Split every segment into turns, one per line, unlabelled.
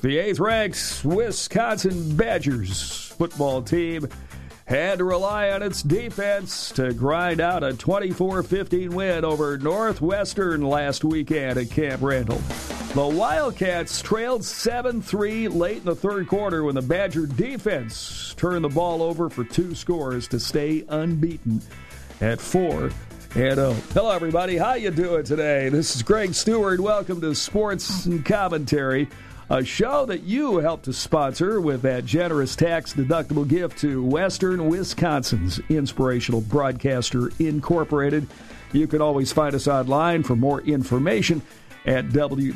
The 8th-ranked Wisconsin Badgers football team had to rely on its defense to grind out a 24-15 win over Northwestern last weekend at Camp Randall. The Wildcats trailed 7-3 late in the third quarter when the Badger defense turned the ball over for 2 scores to stay unbeaten at 4-0. Hello, everybody. How you doing today? This is Greg Stewart. Welcome to Sports and Commentary, a show that you helped to sponsor with that generous tax-deductible gift to Western Wisconsin's Inspirational Broadcaster Incorporated. You can always find us online for more information at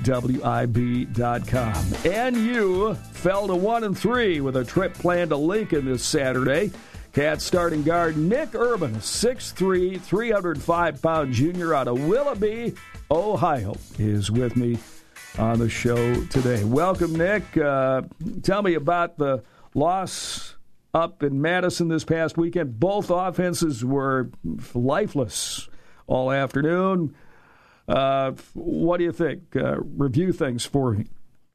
wwib.com. NU fell to 1-3 with a trip planned to Lincoln this Saturday. Cats starting guard Nick Urban, 6'3", 305-pound junior out of Willoughby, Ohio, is with me on the show today. Welcome, Nick. Tell me about the loss up in Madison this past weekend. Both offenses were lifeless all afternoon. What do you think? Review things for me.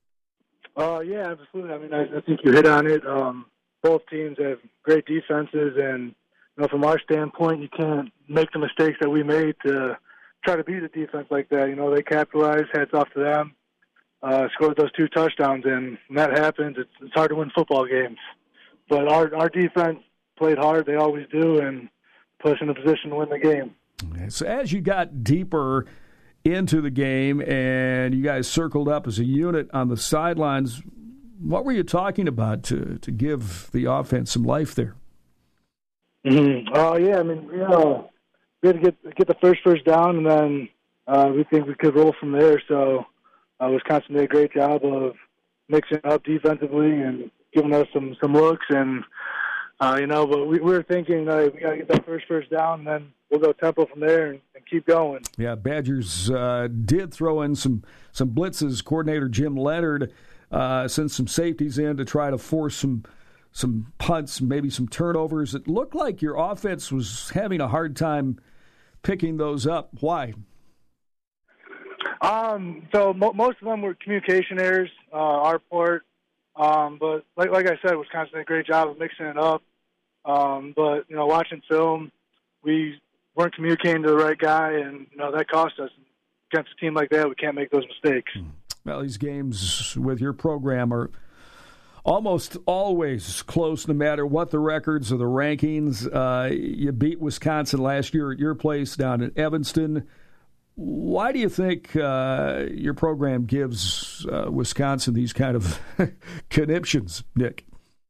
Yeah, absolutely. I mean, I think you hit on it. Both teams have great defenses, and from our standpoint, you can't make the mistakes that we made to try to beat a defense like that. They capitalized. Hats off to them. Scored those 2 touchdowns, and when that happens, it's hard to win football games. But our defense played hard. They always do, and put us in a position to win the game.
So as you got deeper into the game and you guys circled up as a unit on the sidelines, what were you talking about to give the offense some life there?
Mm-hmm. Yeah, I mean, we had to get the first down, and then we think we could roll from there. So Wisconsin did a great job of mixing up defensively and giving us some looks, and but we were thinking we got to get that first down, and then we'll go tempo from there and keep going.
Yeah, Badgers did throw in some blitzes. Coordinator Jim Leonard sent some safeties in to try to force some punts, maybe some turnovers. It looked like your offense was having a hard time picking those up. Why?
So most of them were communication errors, our part. But like I said, Wisconsin did a great job of mixing it up. But watching film, we weren't communicating to the right guy, and that cost us. Against a team like that, we can't make those mistakes.
Well, these games with your program are almost always close, no matter what the records or the rankings. You beat Wisconsin last year at your place down in Evanston. Why do you think your program gives Wisconsin these kind of conniptions, Nick?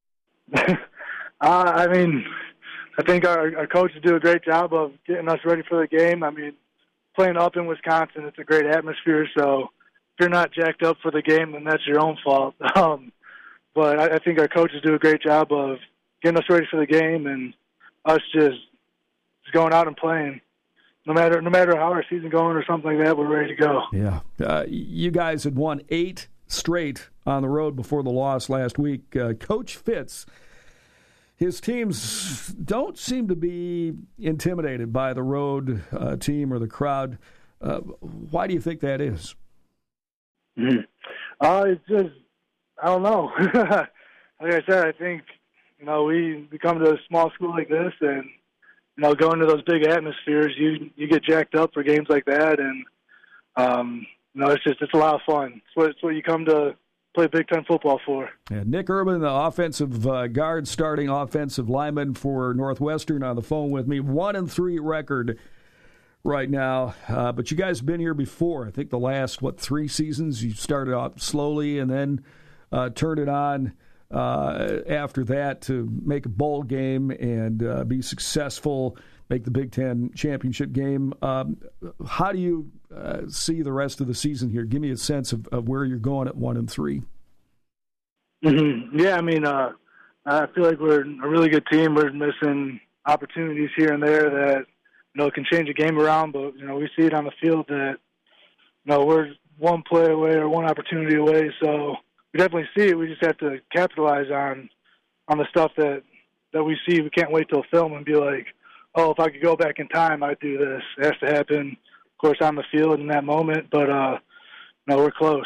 I mean, I think our coaches do a great job of getting us ready for the game. I mean, playing up in Wisconsin, it's a great atmosphere, so if you're not jacked up for the game, then that's your own fault. But I think our coaches do a great job of getting us ready for the game, and us just going out and playing. No matter how our season going or something like that, we're ready to go.
Yeah. You guys had won 8 straight on the road before the loss last week. Coach Fitz, his teams don't seem to be intimidated by the road team or the crowd. Why do you think that is?
It's just, I don't know. Like I said, I think, we come to a small school like this, and, going to those big atmospheres, you get jacked up for games like that, and, it's a lot of fun. It's what you come to play Big Ten football for.
Yeah, Nick Urban, the offensive guard, starting offensive lineman for Northwestern, on the phone with me. 1-3 record right now, but you guys have been here before. I think the last 3 seasons you started out slowly and then turned it on after that to make a bowl game and be successful, make the Big Ten championship game. How do you see the rest of the season here? Give me a sense of where you're going at 1-3.
Mm-hmm. Yeah, I mean, I feel like we're a really good team. We're missing opportunities here and there that can change a game around, but we see it on the field that we're one play away or one opportunity away. So we definitely see it. We just have to capitalize on the stuff that we see. We can't wait till film and be like, oh, if I could go back in time, I'd do this. It has to happen, of course, on the field in that moment. But we're close.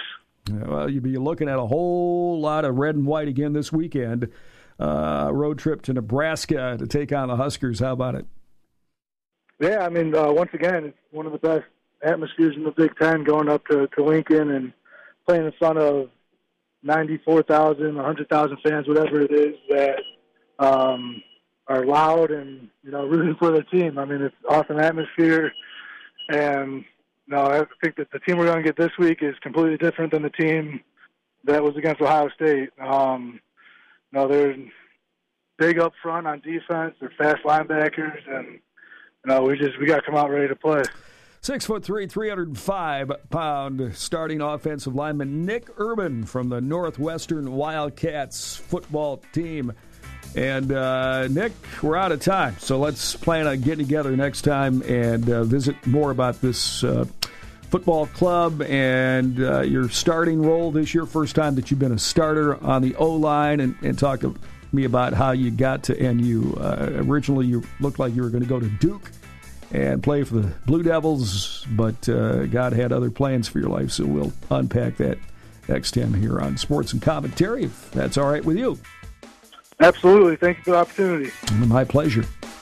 Well, you'll be looking at a whole lot of red and white again this weekend. Road trip to Nebraska to take on the Huskers. How about it?
Yeah, I mean, once again, it's one of the best atmospheres in the Big Ten, going up to Lincoln and playing in front of 94,000, 100,000 fans, whatever it is, that are loud and, rooting for their team. I mean, it's awesome atmosphere. And, I think that the team we're going to get this week is completely different than the team that was against Ohio State. They're big up front on defense. They're fast linebackers, and we got to come out ready to play.
6'3", 305-pound starting offensive lineman Nick Urban from the Northwestern Wildcats football team. And, Nick, we're out of time, so let's plan on getting together next time and visit more about this football club and your starting role this year, first time that you've been a starter on the O-line, and talk to me about how you got to NU. Originally, you looked like you were going to go to Duke and play for the Blue Devils, but God had other plans for your life, so we'll unpack that next time here on Sports and Commentary, if that's all right with you.
Absolutely. Thank you for the opportunity.
My pleasure.